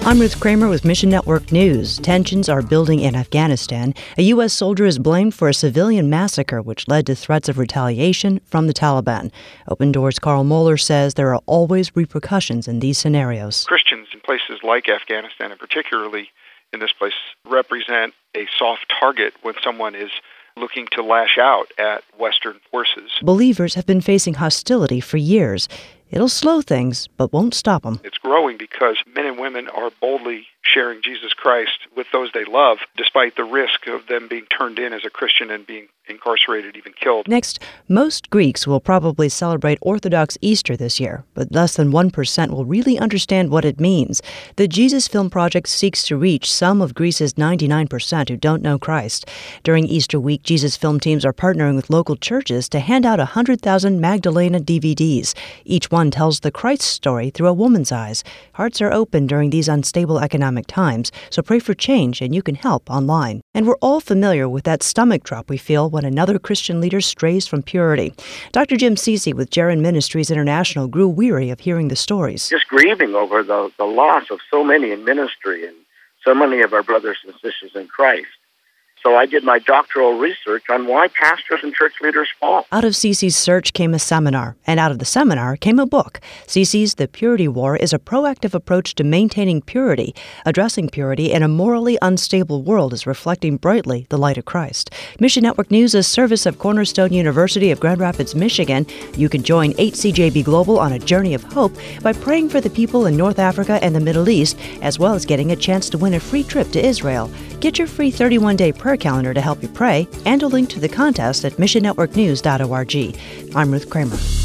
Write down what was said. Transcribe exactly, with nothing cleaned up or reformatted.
I'm Ruth Kramer with Mission Network News. Tensions are building in Afghanistan. A U S soldier is blamed for a civilian massacre which led to threats of retaliation from the Taliban. Open Doors' Carl Moeller says there are always repercussions in these scenarios. Christians in places like Afghanistan, and particularly in this place, represent a soft target when someone is looking to lash out at Western forces. Believers have been facing hostility for years. It'll slow things, but won't stop them. It's growing because men and women are boldly sharing Jesus Christ with those they love, despite the risk of them being turned in as a Christian and being incarcerated, even killed. Next, most Greeks will probably celebrate Orthodox Easter this year, but less than one percent will really understand what it means. The Jesus Film Project seeks to reach some of Greece's ninety-nine percent who don't know Christ. During Easter week, Jesus Film teams are partnering with local churches to hand out one hundred thousand Magdalena D V Ds. Each one tells the Christ story through a woman's eyes. Hearts are open during these unstable economic times, so pray for change and you can help online. And we're all familiar with that stomach drop we feel when another Christian leader strays from purity. Doctor Jim Ceci with Jaron Ministries International grew weary of hearing the stories. Just grieving over the, the loss of so many in ministry and so many of our brothers and sisters in Christ. So I did my doctoral research on why pastors and church leaders fall. Out of Ceci's search came a seminar, and out of the seminar came a book. Ceci's The Purity War is a proactive approach to maintaining purity, addressing purity in a morally unstable world is reflecting brightly the light of Christ. Mission Network News is a service of Cornerstone University of Grand Rapids, Michigan. You can join eight C J B Global on a journey of hope by praying for the people in North Africa and the Middle East, as well as getting a chance to win a free trip to Israel. Get your free thirty-one day prayer calendar to help you pray and a link to the contest at mission network news dot org. I'm Ruth Kramer.